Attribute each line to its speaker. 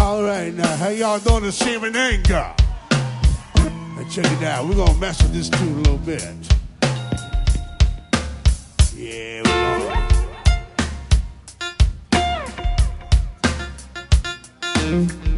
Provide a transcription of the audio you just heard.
Speaker 1: All right, now, how y'all doing this evening, anger? Now, check it out. We're going to mess with this tune a little bit. Yeah, we're going to.